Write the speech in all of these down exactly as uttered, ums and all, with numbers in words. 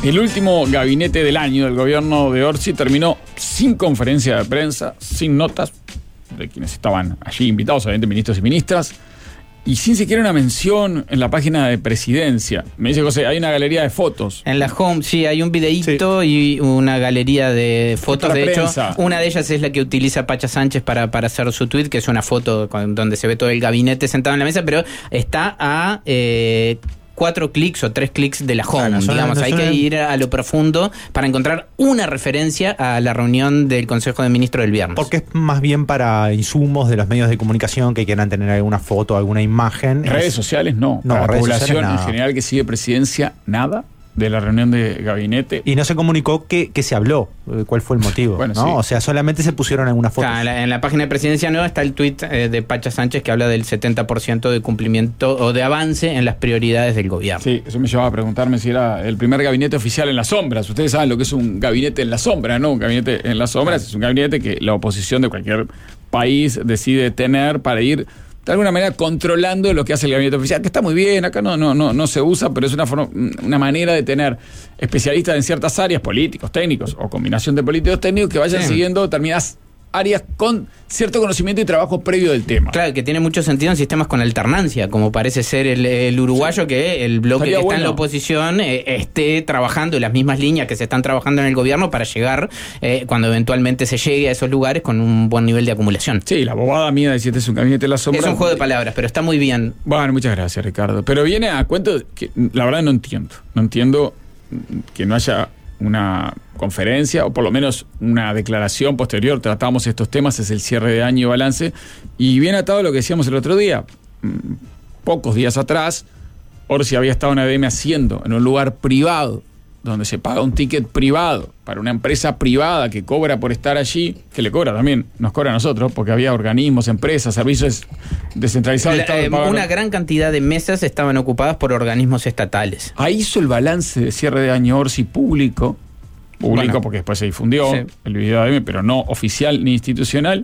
El último gabinete del año del gobierno de Orsi terminó sin conferencia de prensa, sin notas de quienes estaban allí invitados, obviamente ministros y ministras, y sin siquiera una mención en la página de presidencia. Me dice José, hay una galería de fotos. En la home, sí, hay un videíto sí. y una galería de fotos. De prensa. hecho, una de ellas es la que utiliza Pacha Sánchez para, para hacer su tweet, que es una foto con, donde se ve todo el gabinete sentado en la mesa, pero está a... Eh, cuatro clics o tres clics de la home, claro, no digamos. No hay que ir a lo profundo para encontrar una referencia a la reunión del Consejo de Ministros del viernes. Porque es más bien para insumos de los medios de comunicación que quieran tener alguna foto, alguna imagen. Redes es... sociales no. No, para la población sociales, en general que sigue presidencia, nada de la reunión de gabinete. Y no se comunicó qué se habló, cuál fue el motivo, bueno, ¿no? Sí. O sea, solamente se pusieron algunas fotos. O sea, en, la, en la página de Presidencia Nueva está el tuit eh, de Pacha Sánchez que habla del setenta por ciento de cumplimiento o de avance en las prioridades del gobierno. Sí, eso me llevaba a preguntarme si era el primer gabinete oficial en las sombras. Ustedes saben lo que es un gabinete en la sombra, ¿no? Un gabinete en las sombras es un gabinete que la oposición de cualquier país decide tener para ir de alguna manera controlando lo que hace el gabinete oficial, que está muy bien, acá no, no, no, no se usa, pero es una, forma, una manera de tener especialistas en ciertas áreas, políticos, técnicos, o combinación de políticos técnicos que vayan sí. siguiendo determinadas áreas con cierto conocimiento y trabajo previo del tema. Claro, que tiene mucho sentido en sistemas con alternancia, como parece ser el, el uruguayo, sí. que el bloque Estaría que está bueno. en la oposición eh, esté trabajando en las mismas líneas que se están trabajando en el gobierno para llegar, eh, cuando eventualmente se llegue a esos lugares, con un buen nivel de acumulación. Sí, la bobada mía de decir este es un gabinete de la sombra. Es un juego de palabras, pero está muy bien. Bueno, muchas gracias, Ricardo. Pero viene a cuento que la verdad no entiendo. No entiendo que no haya una conferencia o por lo menos una declaración posterior. Tratamos estos temas, es el cierre de año y balance, y bien atado a lo que decíamos el otro día. Pocos días atrás Orsi había estado en A D M haciendo en un lugar privado donde se paga un ticket privado para una empresa privada que cobra por estar allí, que le cobra también, nos cobra a nosotros, porque había organismos, empresas, servicios descentralizados. La, eh, una gran cantidad de mesas estaban ocupadas por organismos estatales. Ahí hizo el balance de cierre de año Orsi público, público bueno, porque después se difundió sí. el video de A D M, pero no oficial ni institucional.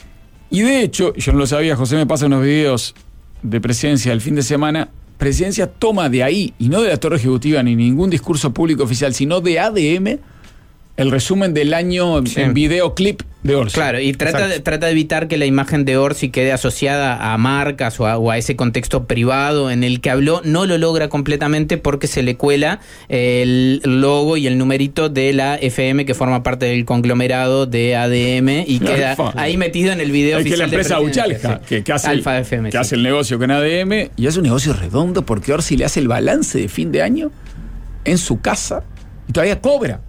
Y de hecho, yo no lo sabía, José me pasa unos videos de Presidencia del fin de semana. Presidencia toma de ahí, y no de la Torre Ejecutiva ni ningún discurso público oficial, sino de A D M, el resumen del año sí. en videoclip de Orsi. Claro, y trata de, trata de evitar que la imagen de Orsi quede asociada a marcas o a, o a ese contexto privado en el que habló. No lo logra completamente porque se le cuela el logo y el numerito de la F M que forma parte del conglomerado de A D M y la queda Alfa. ahí metido en el video es oficial. Que la empresa Uchalca, sí. que, que, hace, Alfa F M, que sí. hace el negocio con A D M y hace un negocio redondo porque Orsi le hace el balance de fin de año en su casa y todavía cobra.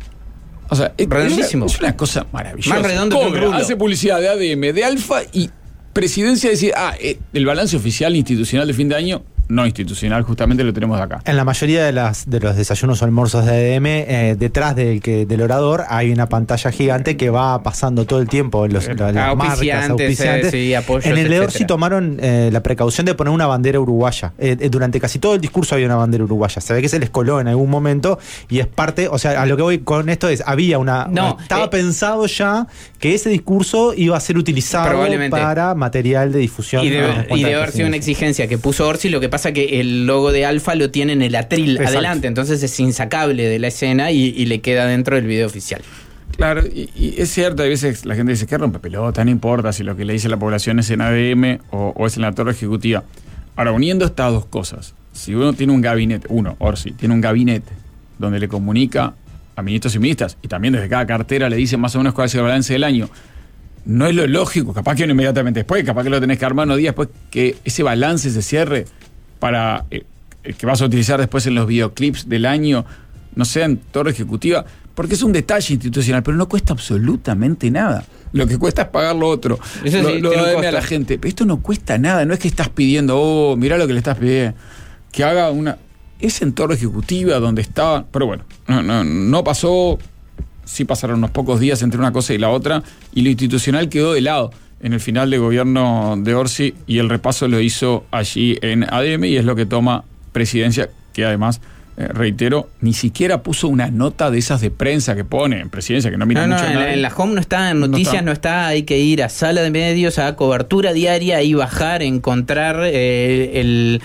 O sea, es una, es una cosa maravillosa. Más redondo Cobra, que un rulo. Hace publicidad de A D M, de Alfa y Presidencia decir, ah, eh, el balance oficial institucional de fin de año, no institucional, justamente lo tenemos acá. En la mayoría de las de los desayunos o almuerzos de A D M, eh, detrás del que del orador hay una pantalla gigante que va pasando todo el tiempo los, eh, las ah, marcas, auspiciantes. Eh, sí, apoyos, en el de Orsi etcétera. tomaron eh, la precaución de poner una bandera uruguaya. Eh, eh, durante casi todo el discurso había una bandera uruguaya. Se ve que se les coló en algún momento y es parte, o sea, a lo que voy con esto es, había una... No, una estaba eh, pensado ya que ese discurso iba a ser utilizado para material de difusión. Y de, y de haber sido una exigencia que puso Orsi, lo que pasa que el logo de Alfa lo tiene en el atril Exacto. adelante, entonces es insacable de la escena y, y le queda dentro del video oficial. Claro, y, y es cierto, a veces la gente dice que rompe pelota, no importa si lo que le dice la población es en A D M o, o es en la Torre Ejecutiva. Ahora, uniendo estas dos cosas, si uno tiene un gabinete, uno, Orsi, tiene un gabinete donde le comunica a ministros y ministras, y también desde cada cartera le dice más o menos cuál es el balance del año, no es lo lógico, capaz que no inmediatamente después, capaz que lo tenés que armar unos días después, que ese balance se cierre para eh, que vas a utilizar después en los videoclips del año, no sea en Torre Ejecutiva, porque es un detalle institucional, pero no cuesta absolutamente nada. Lo que cuesta es pagar lo otro, Eso lo, sí, lo de a la gente. Pero esto no cuesta nada, no es que estás pidiendo, oh, mirá lo que le estás pidiendo, que haga una... Es en Torre Ejecutiva donde estaba, pero bueno, no, no, no pasó, sí pasaron unos pocos días entre una cosa y la otra, y lo institucional quedó de lado en el final de gobierno de Orsi, y el repaso lo hizo allí en A D M, y es lo que toma Presidencia, que además, eh, reitero, ni siquiera puso una nota de esas de prensa que pone en Presidencia, que no mira no, mucho. No, en la, en la home no está, en noticias no está. no está, hay que ir a sala de medios, a cobertura diaria y bajar, encontrar eh, el...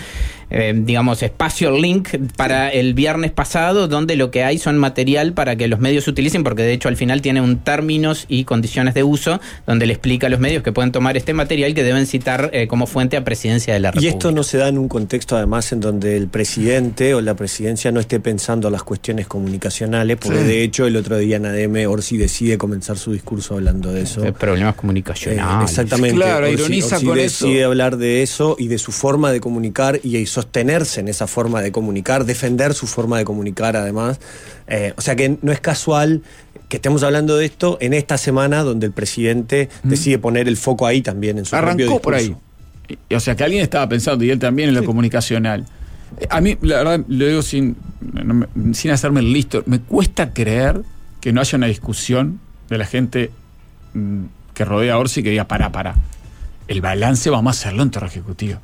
eh, digamos, espacio link para el viernes pasado, donde lo que hay son material para que los medios utilicen, porque de hecho al final tiene un términos y condiciones de uso, donde le explica a los medios que pueden tomar este material, que deben citar eh, como fuente a Presidencia de la República. Y esto no se da en un contexto además en donde el presidente o la presidencia no esté pensando las cuestiones comunicacionales, porque sí. de hecho el otro día en A D M Orsi decide comenzar su discurso hablando de eso. De problemas comunicacionales. Eh, exactamente. Claro, Orsi, ironiza Orsi con decide eso. hablar de eso y de su forma de comunicar y, y sostenerse en esa forma de comunicar, defender su forma de comunicar además. Eh, o sea que no es casual que estemos hablando de esto en esta semana donde el presidente mm. decide poner el foco ahí también en su Arrancó propio discurso. por ahí. O sea que alguien estaba pensando, y él también, en lo sí. comunicacional. A mí, la verdad, lo digo sin, no me, sin hacerme el listo, me cuesta creer que no haya una discusión de la gente mmm, que rodea a Orsi que diga, para, para, el balance vamos a hacerlo en Torre Ejecutiva.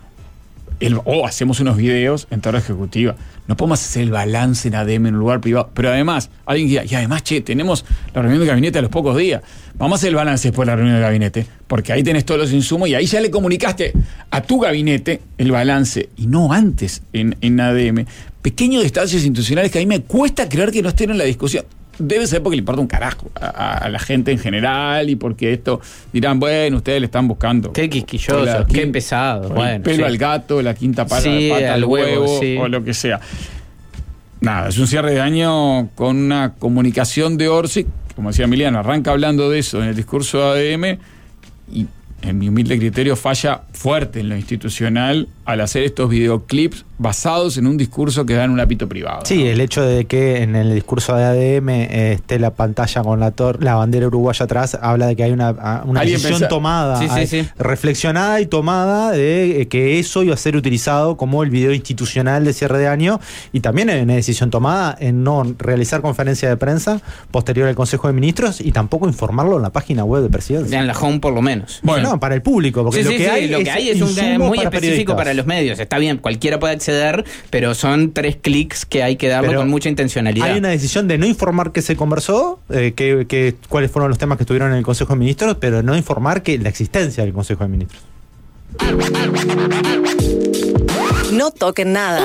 El, o hacemos unos videos en Torre Ejecutiva. No podemos hacer el balance en A D M en un lugar privado. Pero además, alguien diga, y además, che, tenemos la reunión de gabinete a los pocos días. Vamos a hacer el balance después de la reunión de gabinete, porque ahí tenés todos los insumos y ahí ya le comunicaste a tu gabinete el balance, y no antes en, en A D M. Pequeños detalles institucionales que a mí me cuesta creer que no estén en la discusión. Debe ser porque le importa un carajo a, a la gente en general, y porque esto dirán, bueno, ustedes le están buscando. Qué quisquilloso, qué pesado. El bueno, pelo sí. al gato, la quinta pata, sí, pata al huevo, huevo sí. o lo que sea. Nada, es un cierre de año con una comunicación de Orsi, como decía Emiliano, arranca hablando de eso en el discurso de A D M y, en mi humilde criterio, falla fuerte en lo institucional al hacer estos videoclips basados en un discurso que da en un ámbito privado. Sí, ¿no? El hecho de que en el discurso de A D M eh, esté la pantalla con la, tor- la bandera uruguaya atrás, habla de que hay una, una decisión pensa- tomada, sí, sí, sí. reflexionada y tomada de eh, que eso iba a ser utilizado como el video institucional de cierre de año, y también hay una decisión tomada en no realizar conferencia de prensa posterior al Consejo de Ministros y tampoco informarlo en la página web de Presidencia. En la home por lo menos. Bueno, no, para el público, porque sí, lo, sí, que sí, hay lo que hay es un muy para específico para los medios. Está bien, cualquiera puede acceder, pero son tres clics que hay que darlo pero con mucha intencionalidad. Hay una decisión de no informar qué se conversó, eh, que, que, cuáles fueron los temas que estuvieron en el Consejo de Ministros, pero no informar que la existencia del Consejo de Ministros. No toquen nada.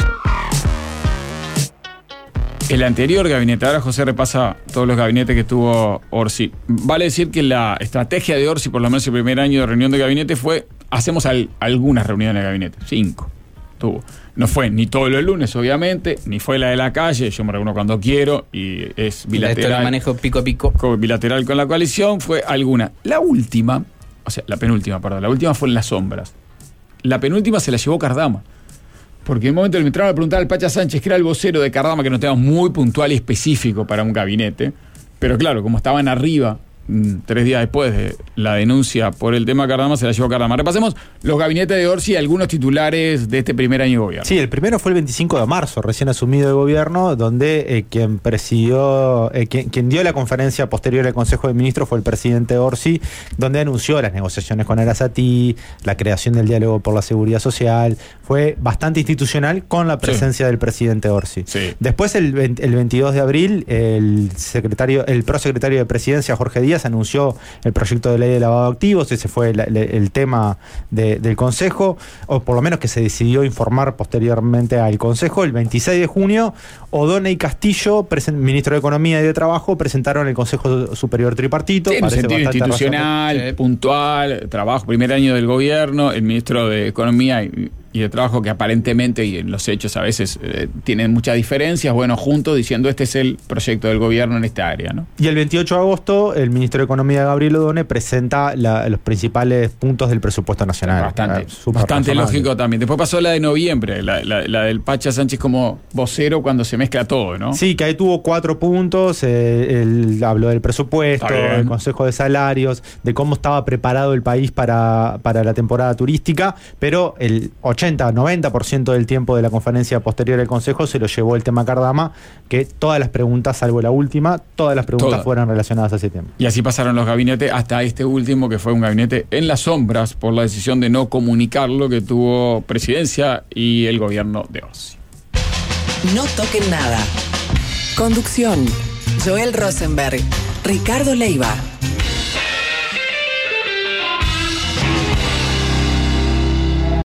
El anterior gabinete, ahora José repasa todos los gabinetes que tuvo Orsi. Vale decir que la estrategia de Orsi, por lo menos el primer año de reunión de gabinete, fue, hacemos al, algunas reuniones de gabinete, cinco tuvo. No fue ni todos los lunes, obviamente, ni fue la de la calle, yo me reúno cuando quiero y es bilateral. Esto lo manejo pico a pico. Bilateral con la coalición, fue alguna. La última, o sea, la penúltima, perdón, la última fue en las sombras. La penúltima se la llevó Cardama. Porque en un momento le entraron a preguntar al Pacha Sánchez, que era el vocero de Cardama, que no tenía muy puntual y específico para un gabinete. Pero claro, como estaban arriba, tres días después de la denuncia por el tema Cardama, se la llevó Cardama. Repasemos los gabinetes de Orsi y algunos titulares de este primer año de gobierno. Sí, el primero fue el veinticinco de marzo, recién asumido de gobierno, donde eh, quien presidió, eh, quien, quien dio la conferencia posterior al Consejo de Ministros fue el presidente Orsi, donde anunció las negociaciones con Arasatí, la creación del diálogo por la seguridad social. Fue bastante institucional con la presencia sí. del presidente Orsi. Sí. Después, el, el veintidós de abril, el secretario, el prosecretario de Presidencia, Jorge Díaz, anunció el proyecto de ley de lavado de activos. Ese fue el, el, el tema de, del Consejo, o por lo menos que se decidió informar posteriormente al Consejo. El veintiséis de junio, O'Donnell y Castillo, presen, ministro de Economía y de Trabajo, presentaron el Consejo Superior Tripartito. Sí, en un sentido institucional, razonable. puntual, trabajo, primer año del gobierno, el ministro de Economía y y de Trabajo, que aparentemente y en los hechos a veces eh, tienen muchas diferencias, bueno, juntos diciendo este es el proyecto del gobierno en esta área, ¿no? Y el veintiocho de agosto el ministro de Economía, Gabriel O'Donnell, presenta la, los principales puntos del presupuesto nacional. Bastante, eh, bastante lógico también. Después pasó la de noviembre, la, la, la del Pacha Sánchez como vocero cuando se mezcla todo, ¿no? Sí, que ahí tuvo cuatro puntos, eh, él habló del presupuesto, del Consejo de Salarios, de cómo estaba preparado el país para, para la temporada turística, pero el ochenta, noventa por ciento del tiempo de la conferencia posterior al Consejo se lo llevó el tema Cardama, que todas las preguntas, salvo la última, todas las preguntas Toda. fueron relacionadas a ese tema. Y así pasaron los gabinetes hasta este último, que fue un gabinete en las sombras por la decisión de no comunicarlo que tuvo Presidencia y el gobierno de Orsi. No toquen nada. Conducción: Joel Rosenberg, Ricardo Leiva.